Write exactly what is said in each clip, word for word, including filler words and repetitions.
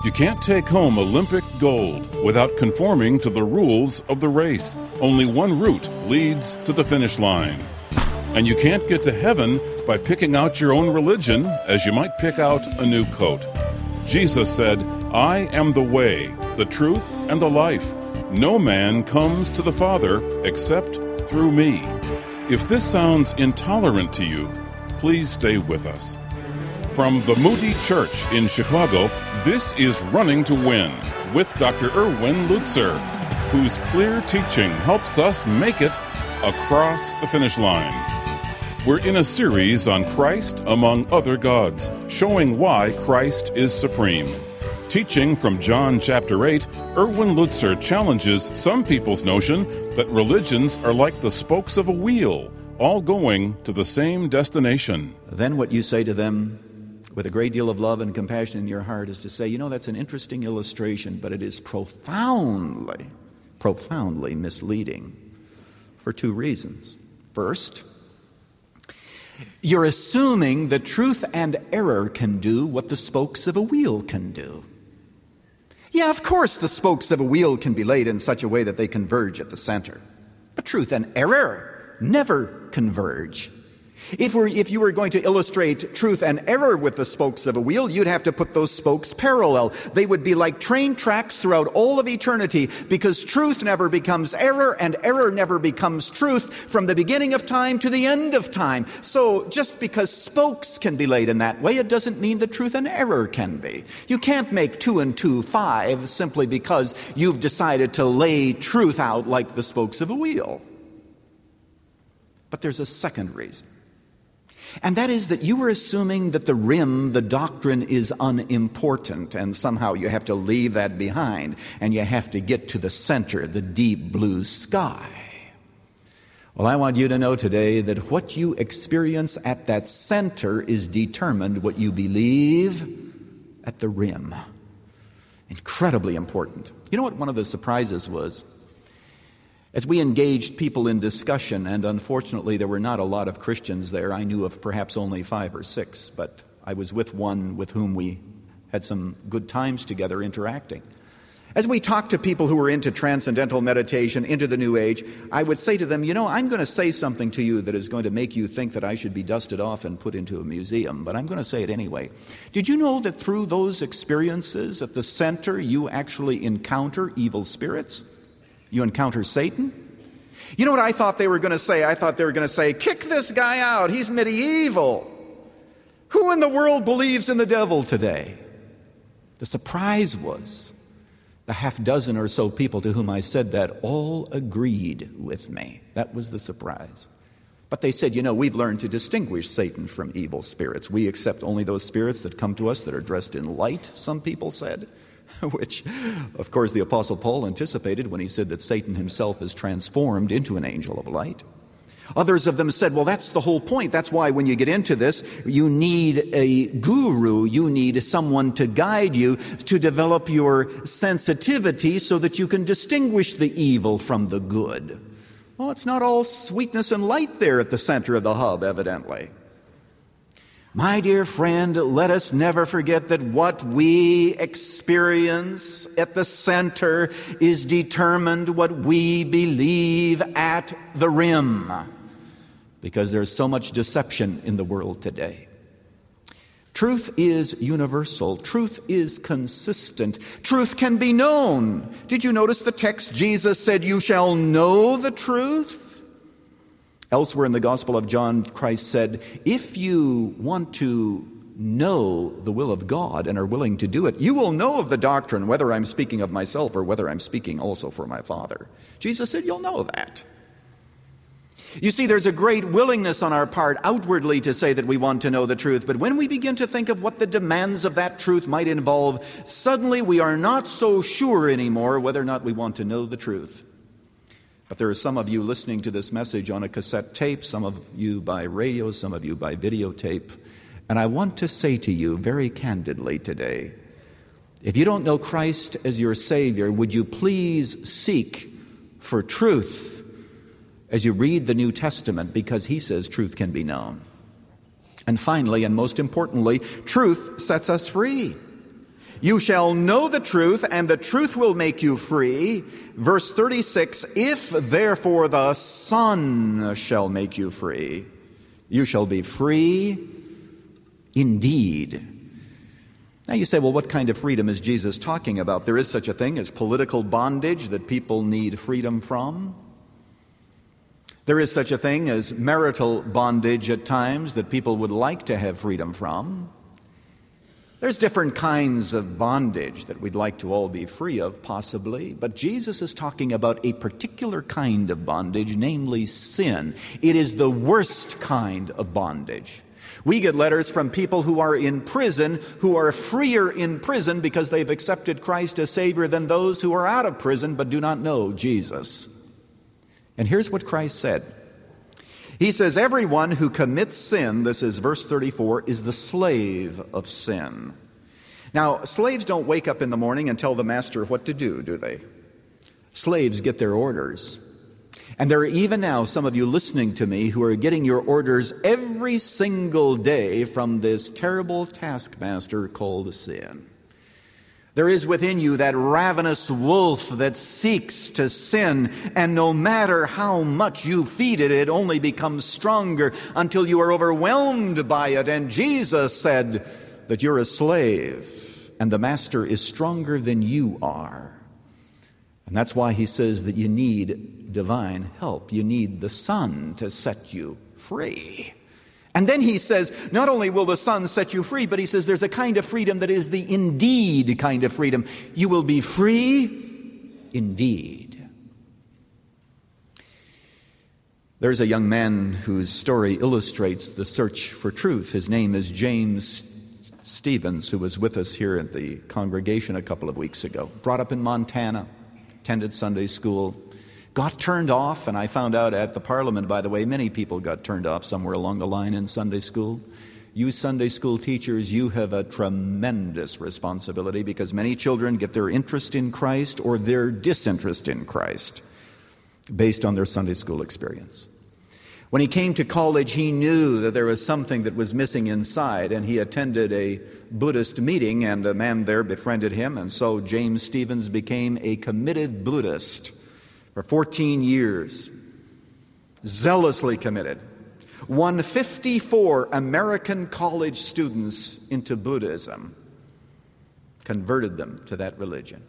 You can't take home Olympic gold without conforming to the rules of the race. Only one route leads to the finish line. And you can't get to heaven by picking out your own religion as you might pick out a new coat. Jesus said, "I am the way, the truth, and the life. No man comes to the Father except through me." If this sounds intolerant to you, please stay with us. From the Moody Church in Chicago, this is Running to Win with Doctor Erwin Lutzer, whose clear teaching helps us make it across the finish line. We're in a series on Christ among other gods, showing why Christ is supreme. Teaching from John chapter eight, Erwin Lutzer challenges some people's notion that religions are like the spokes of a wheel, all going to the same destination. Then what you say to them with a great deal of love and compassion in your heart is to say, you know, that's an interesting illustration, but it is profoundly, profoundly misleading for two reasons. First, you're assuming that truth and error can do what the spokes of a wheel can do. Yeah, of course the spokes of a wheel can be laid in such a way that they converge at the center. But truth and error never converge. If, we're, if you were going to illustrate truth and error with the spokes of a wheel, you'd have to put those spokes parallel. They would be like train tracks throughout all of eternity, because truth never becomes error and error never becomes truth from the beginning of time to the end of time. So just because spokes can be laid in that way, it doesn't mean that truth and error can be. You can't make two and two five simply because you've decided to lay truth out like the spokes of a wheel. But there's a second reason. And that is that you were assuming that the rim, the doctrine, is unimportant, and somehow you have to leave that behind, and you have to get to the center, the deep blue sky. Well, I want you to know today that what you experience at that center is determined what you believe at the rim. Incredibly important. You know what one of the surprises was? As we engaged people in discussion, and unfortunately there were not a lot of Christians there. I knew of perhaps only five or six, but I was with one with whom we had some good times together interacting. As we talked to people who were into transcendental meditation, into the New Age, I would say to them, you know, I'm going to say something to you that is going to make you think that I should be dusted off and put into a museum, but I'm going to say it anyway. Did you know that through those experiences at the center, you actually encounter evil spirits? You encounter Satan? You know what I thought they were going to say? I thought they were going to say, kick this guy out. He's medieval. Who in the world believes in the devil today? The surprise was the half dozen or so people to whom I said that all agreed with me. That was the surprise. But they said, you know, we've learned to distinguish Satan from evil spirits. We accept only those spirits that come to us that are dressed in light, some people said. Which, of course, the Apostle Paul anticipated when he said that Satan himself is transformed into an angel of light. Others of them said, well, that's the whole point. That's why when you get into this, you need a guru. You need someone to guide you to develop your sensitivity so that you can distinguish the evil from the good. Well, it's not all sweetness and light there at the center of the hub, evidently. My dear friend, let us never forget that what we experience at the center is determined what we believe at the rim, because there's so much deception in the world today. Truth is universal. Truth is consistent. Truth can be known. Did you notice the text? Jesus said, "You shall know the truth." Elsewhere in the Gospel of John, Christ said, if you want to know the will of God and are willing to do it, you will know of the doctrine, whether I'm speaking of myself or whether I'm speaking also for my Father. Jesus said, you'll know that. You see, there's a great willingness on our part outwardly to say that we want to know the truth, but when we begin to think of what the demands of that truth might involve, suddenly we are not so sure anymore whether or not we want to know the truth. But there are some of you listening to this message on a cassette tape, some of you by radio, some of you by videotape. And I want to say to you very candidly today, if you don't know Christ as your Savior, would you please seek for truth as you read the New Testament, because He says truth can be known. And finally, and most importantly, truth sets us free. You shall know the truth, and the truth will make you free. Verse thirty-six, if therefore the Son shall make you free, you shall be free indeed. Now you say, well, what kind of freedom is Jesus talking about? There is such a thing as political bondage that people need freedom from. There is such a thing as marital bondage at times that people would like to have freedom from. There's different kinds of bondage that we'd like to all be free of, possibly, but Jesus is talking about a particular kind of bondage, namely sin. It is the worst kind of bondage. We get letters from people who are in prison, who are freer in prison because they've accepted Christ as Savior than those who are out of prison but do not know Jesus. And here's what Christ said. He says, everyone who commits sin, this is verse thirty-four, is the slave of sin. Now, slaves don't wake up in the morning and tell the master what to do, do they? Slaves get their orders. And there are even now some of you listening to me who are getting your orders every single day from this terrible taskmaster called sin. There is within you that ravenous wolf that seeks to sin, and no matter how much you feed it, it only becomes stronger until you are overwhelmed by it. And Jesus said that you're a slave, and the master is stronger than you are. And that's why he says that you need divine help. You need the Son to set you free. And then he says, not only will the Son set you free, but he says there's a kind of freedom that is the indeed kind of freedom. You will be free indeed. There's a young man whose story illustrates the search for truth. His name is James Stevens, who was with us here at the congregation a couple of weeks ago. Brought up in Montana, attended Sunday school. Got turned off, and I found out at the Parliament, by the way, many people got turned off somewhere along the line in Sunday school. You Sunday school teachers, you have a tremendous responsibility because many children get their interest in Christ or their disinterest in Christ based on their Sunday school experience. When he came to college, he knew that there was something that was missing inside, and he attended a Buddhist meeting, and a man there befriended him, and so James Stevens became a committed Buddhist. For fourteen years, zealously committed, won fifty-four American college students into Buddhism, converted them to that religion.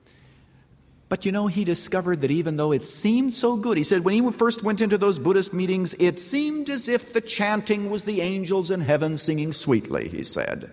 But you know, he discovered that even though it seemed so good, he said when he first went into those Buddhist meetings, it seemed as if the chanting was the angels in heaven singing sweetly, he said.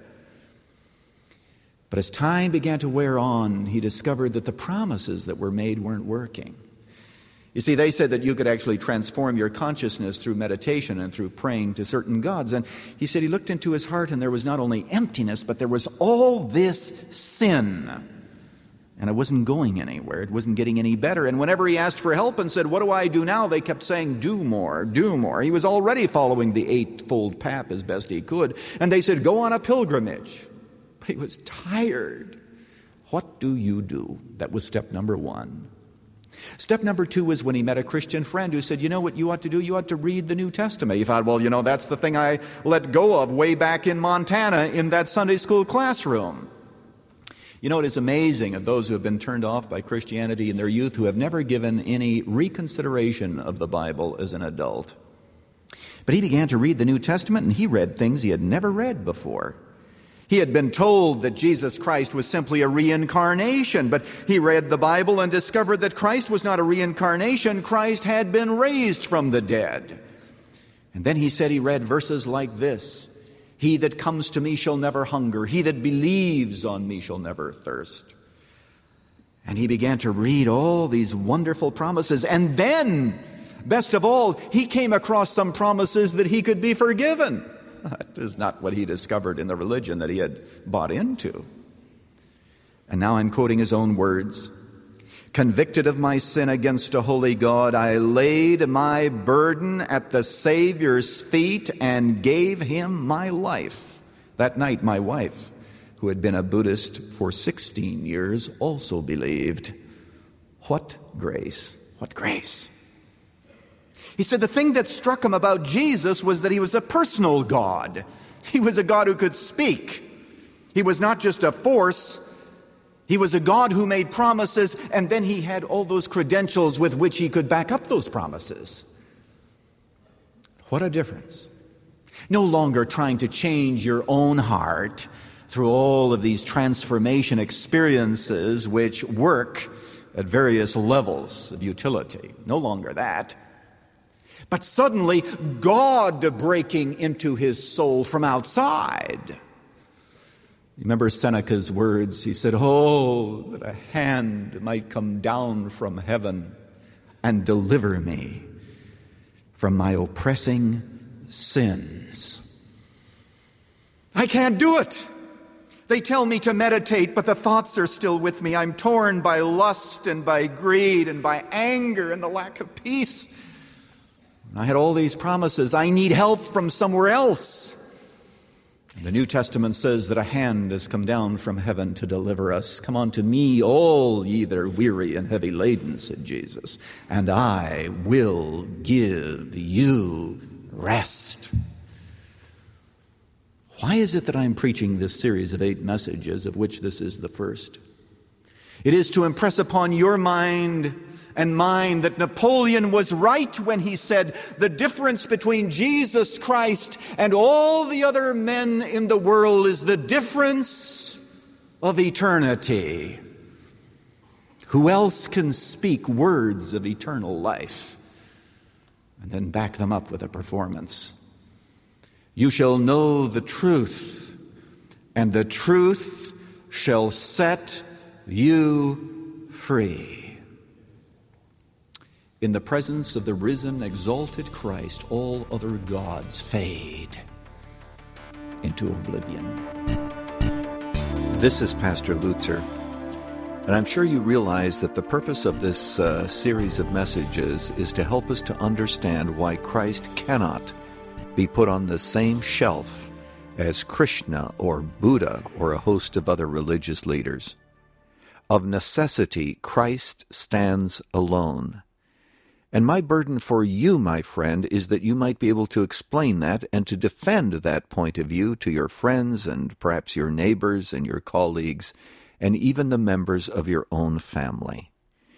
But as time began to wear on, he discovered that the promises that were made weren't working. You see, they said that you could actually transform your consciousness through meditation and through praying to certain gods. And he said he looked into his heart and there was not only emptiness, but there was all this sin. And it wasn't going anywhere. It wasn't getting any better. And whenever he asked for help and said, what do I do now? They kept saying, do more, do more. He was already following the eightfold path as best he could. And they said, go on a pilgrimage. But he was tired. What do you do? That was step number one. Step number two was when he met a Christian friend who said, you know what you ought to do? You ought to read the New Testament. He thought, well, you know, that's the thing I let go of way back in Montana in that Sunday school classroom. You know, it is amazing of those who have been turned off by Christianity in their youth who have never given any reconsideration of the Bible as an adult. But he began to read the New Testament and he read things he had never read before. He had been told that Jesus Christ was simply a reincarnation, but he read the Bible and discovered that Christ was not a reincarnation. Christ had been raised from the dead. And then he said he read verses like this, he that comes to me shall never hunger, he that believes on me shall never thirst. And he began to read all these wonderful promises. And then, best of all, he came across some promises that he could be forgiven. That is not what he discovered in the religion that he had bought into. And now I'm quoting his own words. Convicted of my sin against a holy God, I laid my burden at the Savior's feet and gave him my life. That night, my wife, who had been a Buddhist for sixteen years, also believed. What grace! What grace! He said the thing that struck him about Jesus was that he was a personal God. He was a God who could speak. He was not just a force, He was a God who made promises, and then he had all those credentials with which he could back up those promises. What a difference. No longer trying to change your own heart through all of these transformation experiences which work at various levels of utility. No longer that. But suddenly, God breaking into his soul from outside. Remember Seneca's words? He said, "Oh, that a hand might come down from heaven and deliver me from my oppressing sins." I can't do it. They tell me to meditate, but the thoughts are still with me. I'm torn by lust and by greed and by anger and the lack of peace. I had all these promises. I need help from somewhere else. And the New Testament says that a hand has come down from heaven to deliver us. "Come unto me, all ye that are weary and heavy laden," said Jesus, "and I will give you rest." Why is it that I'm preaching this series of eight messages, of which this is the first? It is to impress upon your mind and mine that Napoleon was right when he said the difference between Jesus Christ and all the other men in the world is the difference of eternity. Who else can speak words of eternal life and then back them up with a performance? "You shall know the truth, and the truth shall set you free." In the presence of the risen, exalted Christ, all other gods fade into oblivion. This is Pastor Lutzer, and I'm sure you realize that the purpose of this uh, series of messages is to help us to understand why Christ cannot be put on the same shelf as Krishna or Buddha or a host of other religious leaders. Of necessity, Christ stands alone. And my burden for you, my friend, is that you might be able to explain that and to defend that point of view to your friends and perhaps your neighbors and your colleagues and even the members of your own family.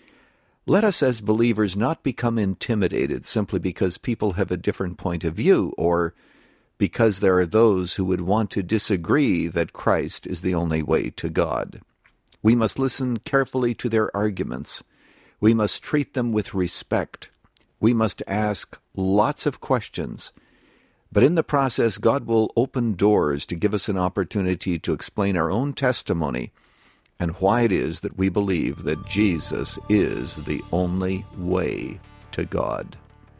Let us as believers not become intimidated simply because people have a different point of view or because there are those who would want to disagree that Christ is the only way to God. We must listen carefully to their arguments. We must treat them with respect. We must ask lots of questions. But in the process, God will open doors to give us an opportunity to explain our own testimony and why it is that we believe that Jesus is the only way to God.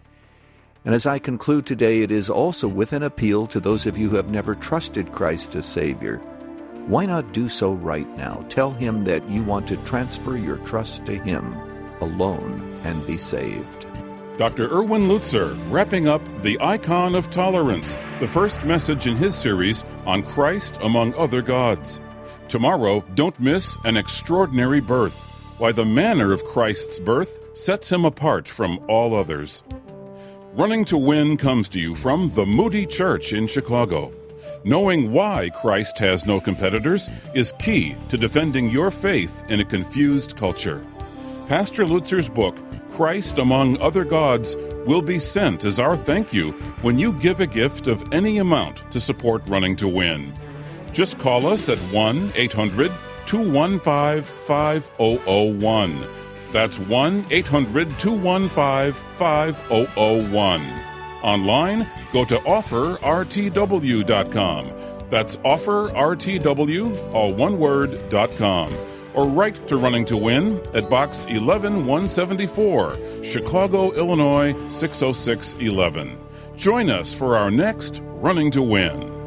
And as I conclude today, it is also with an appeal to those of you who have never trusted Christ as Savior. Why not do so right now? Tell Him that you want to transfer your trust to Him alone and be saved. Doctor Erwin Lutzer, wrapping up The Icon of Tolerance, the first message in his series on Christ among other gods. Tomorrow, don't miss An Extraordinary Birth, why the manner of Christ's birth sets him apart from all others. Running to Win comes to you from the Moody Church in Chicago. Knowing why Christ has no competitors is key to defending your faith in a confused culture. Pastor Lutzer's book, Christ Among Other Gods, will be sent as our thank you when you give a gift of any amount to support Running to Win. Just call us at one eight hundred two one five five zero zero one. That's one eight hundred two one five five zero zero one. Online, go to offer r t w dot com. That's offer r t w, all one word, dot com. Or write to Running to Win at Box eleven one seventy-four, Chicago, Illinois six oh six one one. Join us for our next Running to Win.